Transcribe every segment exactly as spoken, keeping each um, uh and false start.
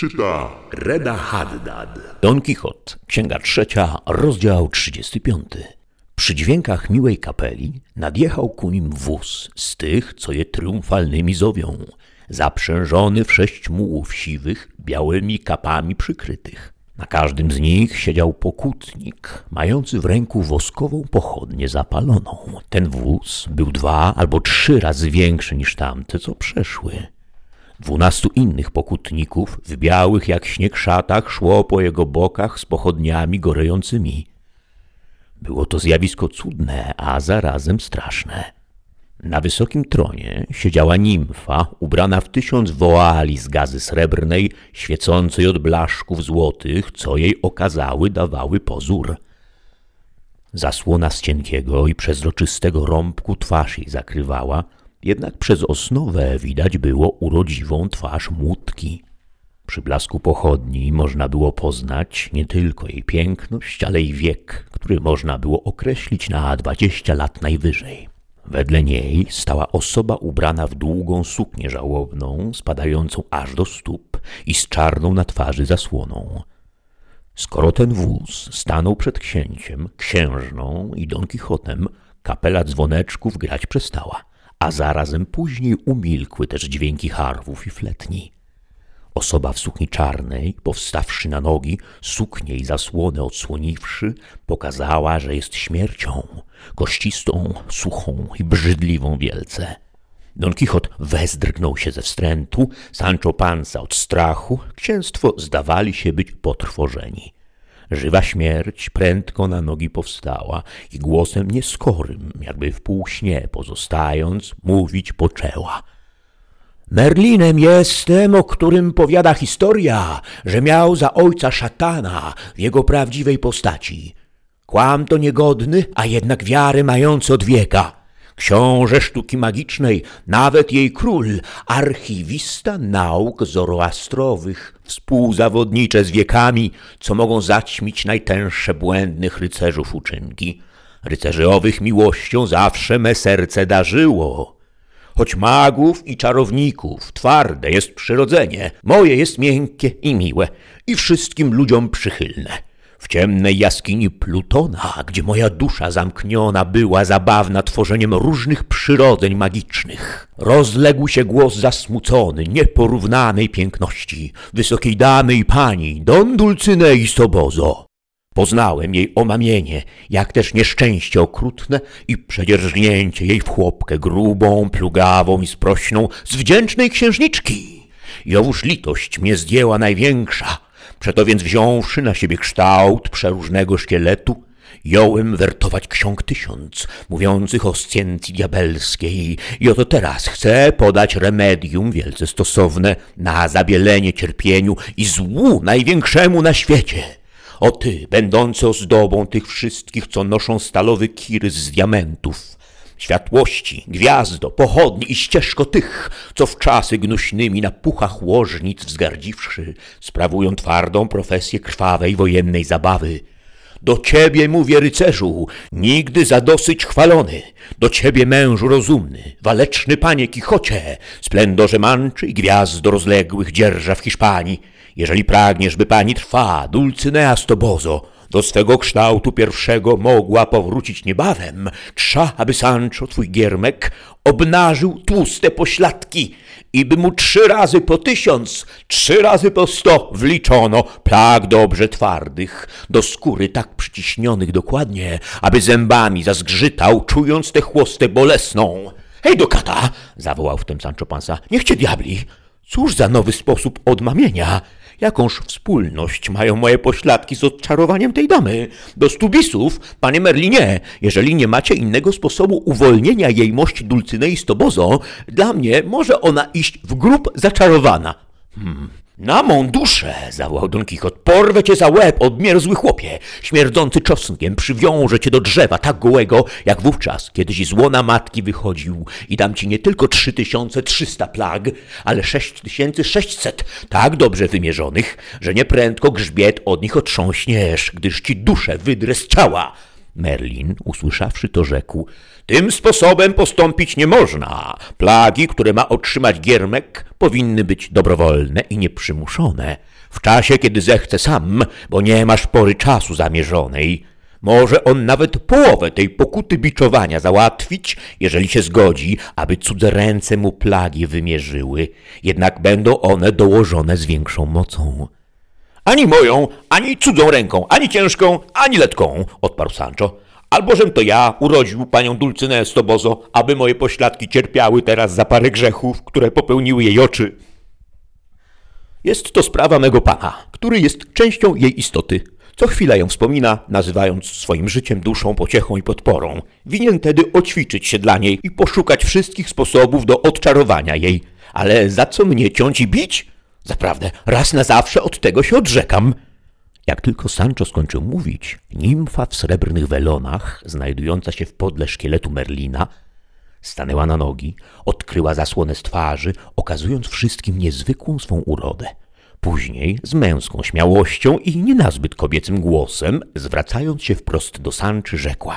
Czyta Reda Haddad. Don Kichot, księga trzecia, rozdział trzydziesty piąty. Przy dźwiękach miłej kapeli nadjechał ku nim wóz z tych, co je triumfalnymi zowią, zaprzężony w sześć mułów siwych, białymi kapami przykrytych. Na każdym z nich siedział pokutnik, mający w ręku woskową pochodnię zapaloną. Ten wóz był dwa albo trzy razy większy niż tamte, co przeszły. Dwunastu innych pokutników w białych jak śnieg szatach szło po jego bokach z pochodniami gorejącymi. Było to zjawisko cudne, a zarazem straszne. Na wysokim tronie siedziała nimfa ubrana w tysiąc woali z gazy srebrnej, świecącej od blaszków złotych, co jej okazały dawały pozór. Zasłona z cienkiego i przezroczystego rąbku twarz jej zakrywała, jednak przez osnowę widać było urodziwą twarz młódki. Przy blasku pochodni można było poznać nie tylko jej piękność, ale i wiek, który można było określić na dwadzieścia lat najwyżej. Wedle niej stała osoba ubrana w długą suknię żałobną, spadającą aż do stóp i z czarną na twarzy zasłoną. Skoro ten wóz stanął przed księciem, księżną i Don Kichotem, kapela dzwoneczków grać przestała, a zarazem później umilkły też dźwięki harfów i fletni. Osoba w sukni czarnej, powstawszy na nogi, suknię i zasłonę odsłoniwszy, pokazała, że jest śmiercią, kościstą, suchą i brzydliwą wielce. Don Kichot wzdrygnął się ze wstrętu, Sancho Panza od strachu, księstwo zdawali się być potrwożeni. Żywa śmierć prędko na nogi powstała i głosem nieskorym, jakby w półśnie pozostając, mówić poczęła. Merlinem jestem, o którym powiada historia, że miał za ojca szatana w jego prawdziwej postaci. Kłam to niegodny, a jednak wiary mający od wieka. Książę sztuki magicznej, nawet jej król, archiwista nauk zoroastrowych, współzawodnicze z wiekami, co mogą zaćmić najtęższe błędnych rycerzów uczynki. Rycerzy owych miłością zawsze me serce darzyło. Choć magów i czarowników twarde jest przyrodzenie, moje jest miękkie i miłe i wszystkim ludziom przychylne. W ciemnej jaskini Plutona, gdzie moja dusza zamkniona była zabawna tworzeniem różnych przyrodzeń magicznych, rozległ się głos zasmucony, nieporównanej piękności, wysokiej damy i pani, Don Dulcinei Toboso. Poznałem jej omamienie, jak też nieszczęście okrutne i przedzierżnięcie jej w chłopkę grubą, plugawą i sprośną z wdzięcznej księżniczki. Jowóż litość mnie zdjęła największa, przeto więc wziąwszy na siebie kształt przeróżnego szkieletu, jąłem wertować ksiąg tysiąc, mówiących o scjencji diabelskiej i oto teraz chcę podać remedium wielce stosowne na zabielenie cierpieniu i złu największemu na świecie. O ty, będący ozdobą tych wszystkich, co noszą stalowy kirys z diamentów, światłości, gwiazdo, pochodni i ścieżko tych, co w czasy gnuśnymi na puchach łożnic wzgardziwszy, sprawują twardą profesję krwawej wojennej zabawy. Do ciebie mówię, rycerzu, nigdy za dosyć chwalony, do ciebie mężu rozumny, waleczny panie Kichocie, splendorze manczy i gwiazdo rozległych dzierżaw Hiszpanii. Jeżeli pragniesz, by pani trwa, Dulcinea Toboso, do swego kształtu pierwszego mogła powrócić niebawem, trza, aby Sancho, twój giermek, obnażył tłuste pośladki i by mu trzy razy po tysiąc, trzy razy po sto wliczono plag dobrze twardych, do skóry tak przyciśnionych dokładnie, aby zębami zazgrzytał, czując tę chłostę bolesną. Hej do kata! Zawołał wtem Sancho Panza. Niech cię diabli! Cóż za nowy sposób odmamienia? Jakąż wspólność mają moje pośladki z odczarowaniem tej damy? Do stu bisów, panie Merlinie, jeżeli nie macie innego sposobu uwolnienia jej mości Dulcinei Toboso, dla mnie może ona iść w grób zaczarowana. Hmm. Na mą duszę, zawołał Don Kichot, porwę cię za łeb, odmierzły chłopie, śmierdzący czosnkiem, przywiążę cię do drzewa tak gołego, jak wówczas, kiedyś z łona matki wychodził i dam ci nie tylko trzy tysiące trzysta plag, ale sześć tysięcy sześćset, tak dobrze wymierzonych, że nieprędko grzbiet od nich otrząśniesz, gdyż ci duszę wydrę z ciała. Merlin, usłyszawszy to, rzekł: Tym sposobem postąpić nie można. Plagi, które ma otrzymać giermek, powinny być dobrowolne i nieprzymuszone. W czasie, kiedy zechce sam, bo nie masz pory czasu zamierzonej. Może on nawet połowę tej pokuty biczowania załatwić, jeżeli się zgodzi, aby cudze ręce mu plagi wymierzyły. Jednak będą one dołożone z większą mocą. Ani moją, ani cudzą ręką, ani ciężką, ani letką, odparł Sancho. Albożem to ja urodził panią Dulcynę z Tobozo, aby moje pośladki cierpiały teraz za parę grzechów, które popełniły jej oczy. Jest to sprawa mego pana, który jest częścią jej istoty. Co chwila ją wspomina, nazywając swoim życiem, duszą, pociechą i podporą. Winien tedy oćwiczyć się dla niej i poszukać wszystkich sposobów do odczarowania jej. Ale za co mnie ciąć i bić? Zaprawdę, raz na zawsze od tego się odrzekam. Jak tylko Sancho skończył mówić, nimfa w srebrnych welonach, znajdująca się w podle szkieletu Merlina, stanęła na nogi, odkryła zasłonę z twarzy, okazując wszystkim niezwykłą swą urodę. Później, z męską śmiałością i nie nazbyt kobiecym głosem, zwracając się wprost do Sanczy, rzekła: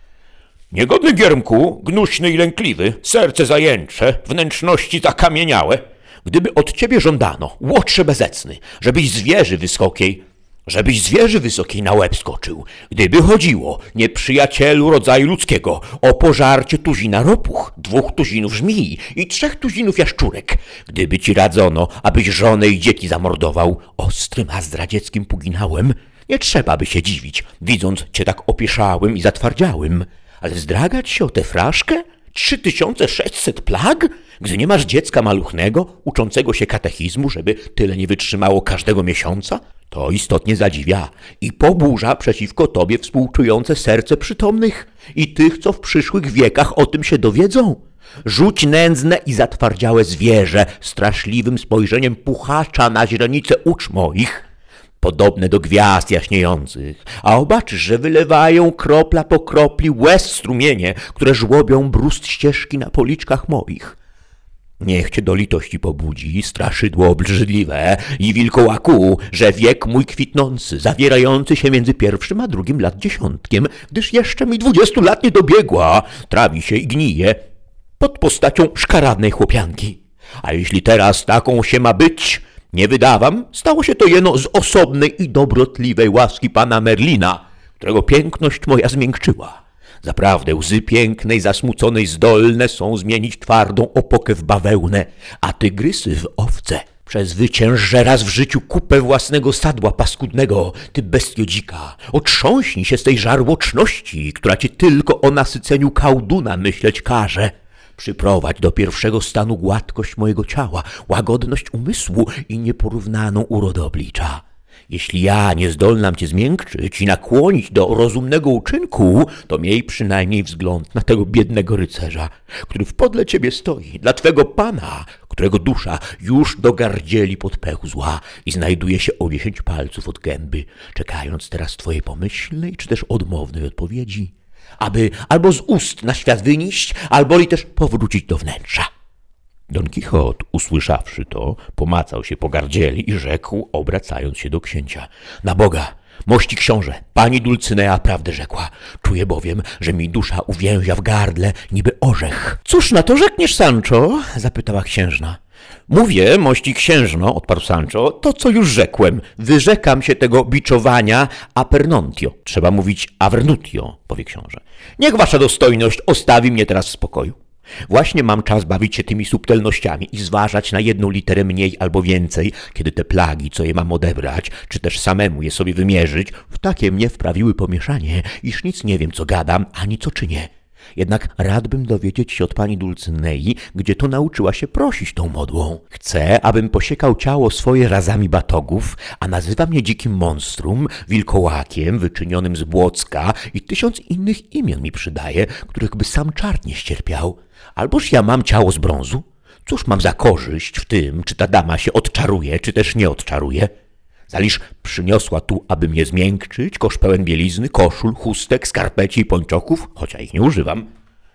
Niegodny giermku, gnuśny i lękliwy, serce zajęcze, wnętrzności zakamieniałe, gdyby od ciebie żądano, łotrze bezecny, żebyś z wieży wysokiej, żebyś z wieży wysokiej na łeb skoczył, gdyby chodziło, nieprzyjacielu rodzaju ludzkiego, o pożarcie tuzina ropuch, dwóch tuzinów żmii i trzech tuzinów jaszczurek, gdyby ci radzono, abyś żonę i dzieci zamordował ostrym a zdradzieckim puginałem, nie trzeba by się dziwić, widząc cię tak opieszałym i zatwardziałym, ale zdragać się o tę fraszkę? Trzy tysiące sześćset plag? Gdy nie masz dziecka maluchnego, uczącego się katechizmu, żeby tyle nie wytrzymało każdego miesiąca? To istotnie zadziwia i poburza przeciwko tobie współczujące serce przytomnych i tych, co w przyszłych wiekach o tym się dowiedzą. Rzuć nędzne i zatwardziałe zwierzę straszliwym spojrzeniem puchacza na źrenice ucz moich, podobne do gwiazd jaśniejących, a obaczysz, że wylewają kropla po kropli łez strumienie, które żłobią brust ścieżki na policzkach moich. Niech cię do litości pobudzi straszydło obrzydliwe i wilkołaku, że wiek mój kwitnący, zawierający się między pierwszym a drugim lat dziesiątkiem, gdyż jeszcze mi dwudziestu lat nie dobiegła, trawi się i gnije pod postacią szkaradnej chłopianki. A jeśli teraz taką się ma być, nie wydawam, stało się to jeno z osobnej i dobrotliwej łaski pana Merlina, którego piękność moja zmiękczyła. Zaprawdę łzy pięknej, zasmuconej zdolne są zmienić twardą opokę w bawełnę, a tygrysy w owce. Przezwyciężę raz w życiu kupę własnego sadła paskudnego, ty bestio dzika. Otrząśnij się z tej żarłoczności, która cię tylko o nasyceniu kałduna myśleć każe. Przyprowadź do pierwszego stanu gładkość mojego ciała, łagodność umysłu i nieporównaną urodę oblicza. Jeśli ja nie zdolnam cię zmiękczyć i nakłonić do rozumnego uczynku, to miej przynajmniej wzgląd na tego biednego rycerza, który w podle ciebie stoi, dla twego pana, którego dusza już dogardzieli podpełzła i znajduje się o dziesięć palców od gęby, czekając teraz twojej pomyślnej czy też odmownej odpowiedzi, aby albo z ust na świat wynieść, albo i też powrócić do wnętrza. Don Kichot, usłyszawszy to, pomacał się po gardzieli i rzekł, obracając się do księcia: Na Boga, mości książę, pani Dulcynea prawdę rzekła. Czuję bowiem, że mi dusza uwięzia w gardle niby orzech. Cóż na to rzekniesz, Sancho? Zapytała księżna. Mówię, mości księżno, odparł Sancho, to co już rzekłem. Wyrzekam się tego biczowania apernontio. Trzeba mówić avernutio, powie książę. Niech wasza dostojność ostawi mnie teraz w spokoju. Właśnie mam czas bawić się tymi subtelnościami i zważać na jedną literę mniej albo więcej, kiedy te plagi, co je mam odebrać, czy też samemu je sobie wymierzyć, w takie mnie wprawiły pomieszanie, iż nic nie wiem, co gadam, ani co czynię. Jednak radbym dowiedzieć się od pani Dulcynei, gdzie to nauczyła się prosić tą modłą. Chcę, abym posiekał ciało swoje razami batogów, a nazywa mnie dzikim monstrum, wilkołakiem, wyczynionym z błocka i tysiąc innych imion mi przydaje, których by sam czart nie ścierpiał. Alboż ja mam ciało z brązu? Cóż mam za korzyść w tym, czy ta dama się odczaruje, czy też nie odczaruje? Zaliż przyniosła tu, aby mnie zmiękczyć, kosz pełen bielizny, koszul, chustek, skarpeci i pończoków, choć ja ich nie używam.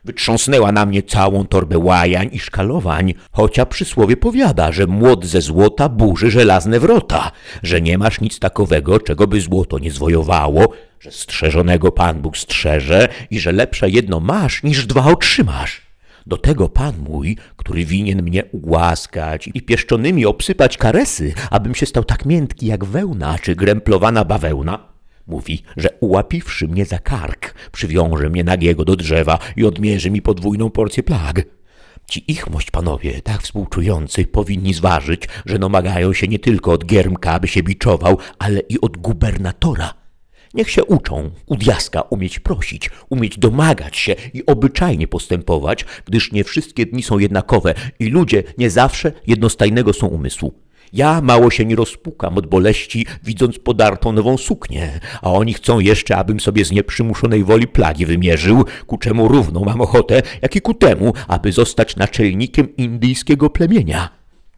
Wytrząsnęła na mnie całą torbę łajań i szkalowań, chocia przysłowie powiada, że młot ze złota burzy żelazne wrota, że nie masz nic takowego, czego by złoto nie zwojowało, że strzeżonego Pan Bóg strzeże i że lepsze jedno masz, niż dwa otrzymasz. Do tego Pan mój, który winien mnie ugłaskać i pieszczonymi obsypać karesy, abym się stał tak miętki jak wełna czy gręplowana bawełna, mówi, że ułapiwszy mnie za kark, przywiąże mnie nagiego do drzewa i odmierzy mi podwójną porcję plag. Ci ichmość panowie, tak współczujący, powinni zważyć, że domagają się nie tylko od giermka, aby się biczował, ale i od gubernatora. Niech się uczą u diaska umieć prosić, umieć domagać się i obyczajnie postępować, gdyż nie wszystkie dni są jednakowe i ludzie nie zawsze jednostajnego są umysłu. Ja mało się nie rozpukam od boleści, widząc podartą nową suknię, a oni chcą jeszcze, abym sobie z nieprzymuszonej woli plagi wymierzył, ku czemu równą mam ochotę, jak i ku temu, aby zostać naczelnikiem indyjskiego plemienia.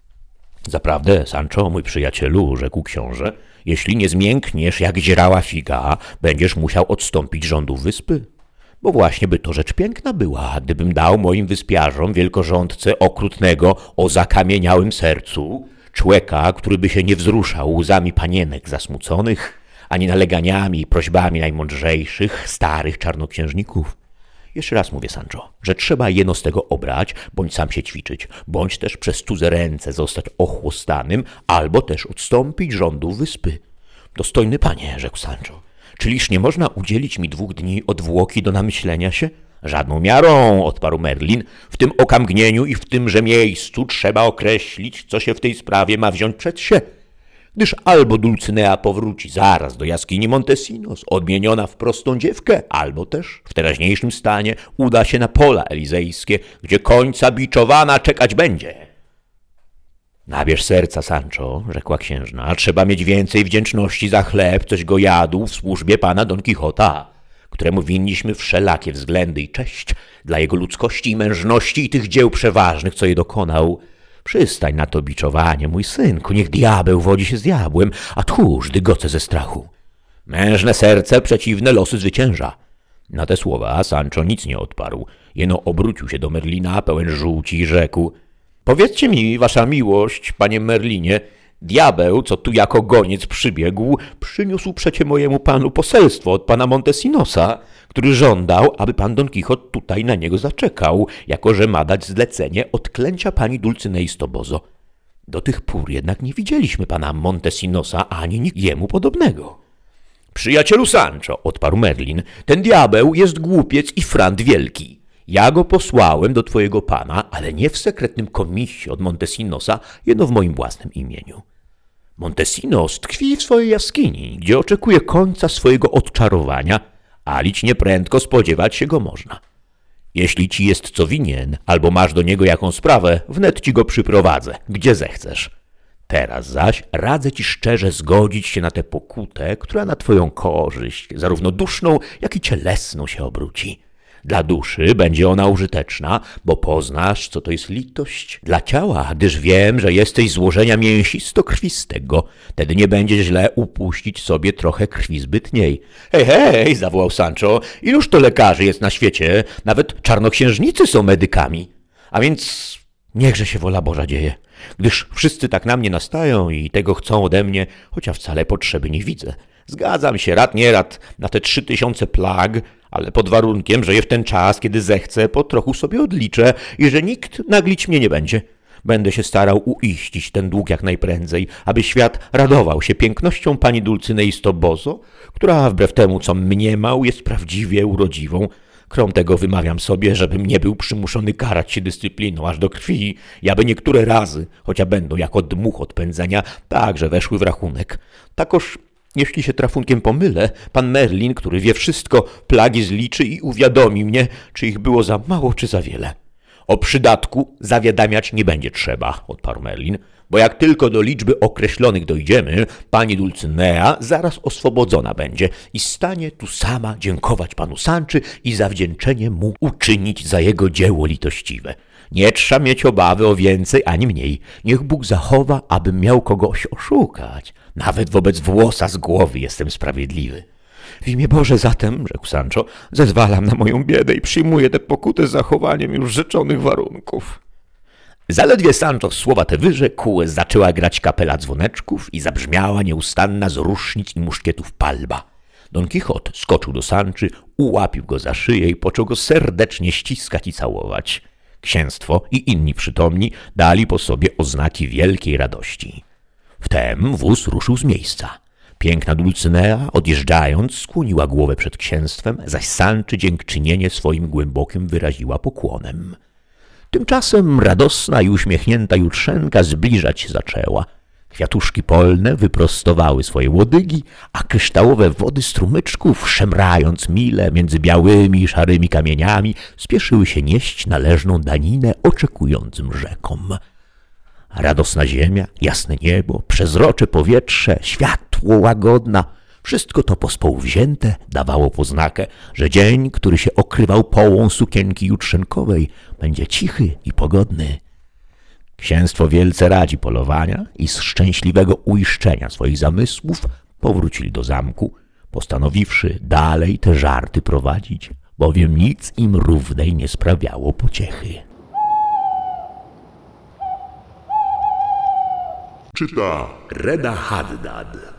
Zaprawdę, Sancho, mój przyjacielu, rzekł książę, jeśli nie zmiękniesz jak zierała figa, będziesz musiał odstąpić rządów wyspy. Bo właśnie by to rzecz piękna była, gdybym dał moim wyspiarzom wielkorządce okrutnego o zakamieniałym sercu, człeka, który by się nie wzruszał łzami panienek zasmuconych, ani naleganiami i prośbami najmądrzejszych, starych czarnoksiężników. Jeszcze raz mówię, Sancho, że trzeba jeno z tego obrać, bądź sam się ćwiczyć, bądź też przez cudze ręce zostać ochłostanym, albo też odstąpić rządów wyspy. Dostojny panie, rzekł Sancho, czyliż nie można udzielić mi dwóch dni odwłoki do namyślenia się? Żadną miarą, odparł Merlin, w tym okamgnieniu i w tymże miejscu trzeba określić, co się w tej sprawie ma wziąć przed się. Gdyż albo Dulcynea powróci zaraz do jaskini Montesinos, odmieniona w prostą dziewkę, albo też w teraźniejszym stanie uda się na pola elizejskie, gdzie końca biczowana czekać będzie. Nabierz serca, Sancho, rzekła księżna, trzeba mieć więcej wdzięczności za chleb, coś go jadł w służbie pana Don Quixota, któremu winniśmy wszelakie względy i cześć dla jego ludzkości i mężności i tych dzieł przeważnych, co je dokonał. Przystań na to biczowanie, mój synku, niech diabeł wodzi się z diabłem, a tchórz dygoce ze strachu. Mężne serce przeciwne losy zwycięża. Na te słowa Sancho nic nie odparł, jeno obrócił się do Merlina pełen żółci i rzekł: Powiedzcie mi, wasza miłość, panie Merlinie, diabeł, co tu jako goniec przybiegł, przyniósł przecie mojemu panu poselstwo od pana Montesinosa, który żądał, aby pan Don Quixote tutaj na niego zaczekał, jako że ma dać zlecenie odklęcia pani Dulcynei z Tobozo. Do tych pór jednak nie widzieliśmy pana Montesinosa ani nikt jemu podobnego. Przyjacielu Sancho, odparł Merlin, ten diabeł jest głupiec i frant wielki. Ja go posłałem do twojego pana, ale nie w sekretnym komisie od Montesinosa, jeno w moim własnym imieniu. Montesinos tkwi w swojej jaskini, gdzie oczekuje końca swojego odczarowania, a lić nieprędko spodziewać się go można. Jeśli ci jest co winien, albo masz do niego jaką sprawę, wnet ci go przyprowadzę, gdzie zechcesz. Teraz zaś radzę ci szczerze zgodzić się na tę pokutę, która na twoją korzyść, zarówno duszną, jak i cielesną się obróci. Dla duszy będzie ona użyteczna, bo poznasz, co to jest litość. Dla ciała, gdyż wiem, że jesteś złożenia mięsisto-krwistego. Tedy nie będzie źle upuścić sobie trochę krwi zbytniej. Hej, hej, zawołał Sancho, iluż to lekarzy jest na świecie? Nawet czarnoksiężnicy są medykami. A więc niechże się wola Boża dzieje, gdyż wszyscy tak na mnie nastają i tego chcą ode mnie, choć ja wcale potrzeby nie widzę. Zgadzam się rad nie rad na te trzy tysiące plag, ale pod warunkiem, że je w ten czas, kiedy zechcę, po trochu sobie odliczę i że nikt naglić mnie nie będzie. Będę się starał uiścić ten dług jak najprędzej, aby świat radował się pięknością pani Dulcynei z Tobozo, która wbrew temu, co mniemał, jest prawdziwie urodziwą. Krom tego wymawiam sobie, żebym nie był przymuszony karać się dyscypliną aż do krwi, i aby niektóre razy, choć będą jako dmuch od pędzenia, także weszły w rachunek. Takoż jeśli się trafunkiem pomylę, pan Merlin, który wie wszystko, plagi zliczy i uwiadomi mnie, czy ich było za mało, czy za wiele. O przydatku zawiadamiać nie będzie trzeba, odparł Merlin, bo jak tylko do liczby określonych dojdziemy, pani Dulcynea zaraz oswobodzona będzie i stanie tu sama dziękować panu Sanczy i zawdzięczenie mu uczynić za jego dzieło litościwe. Nie trzeba mieć obawy o więcej ani mniej. Niech Bóg zachowa, abym miał kogoś oszukać. Nawet wobec włosa z głowy jestem sprawiedliwy. W imię Boże zatem, rzekł Sancho, zezwalam na moją biedę i przyjmuję tę pokutę z zachowaniem już rzeczonych warunków. Zaledwie Sancho słowa te wyrzekł, zaczęła grać kapela dzwoneczków i zabrzmiała nieustanna z rusznic i muszkietów palba. Don Kichot skoczył do Sanczy, ułapił go za szyję i począł go serdecznie ściskać i całować. Księstwo i inni przytomni dali po sobie oznaki wielkiej radości. Wtem wóz ruszył z miejsca. Piękna Dulcynea, odjeżdżając, skłoniła głowę przed księstwem, zaś Sanczy dziękczynienie swoim głębokim wyraziła pokłonem. Tymczasem radosna i uśmiechnięta Jutrzenka zbliżać się zaczęła. Kwiatuszki polne wyprostowały swoje łodygi, a kryształowe wody strumyczków, szemrając mile między białymi i szarymi kamieniami, spieszyły się nieść należną daninę oczekującym rzekom. Radosna ziemia, jasne niebo, przezrocze powietrze, światło łagodna, wszystko to pospołu wzięte dawało poznakę, że dzień, który się okrywał połą sukienki jutrzenkowej, będzie cichy i pogodny. Księstwo wielce radzi polowania i z szczęśliwego uiszczenia swoich zamysłów powrócili do zamku, postanowiwszy dalej te żarty prowadzić, bowiem nic im równej nie sprawiało pociechy. Czyta Reda Haddad.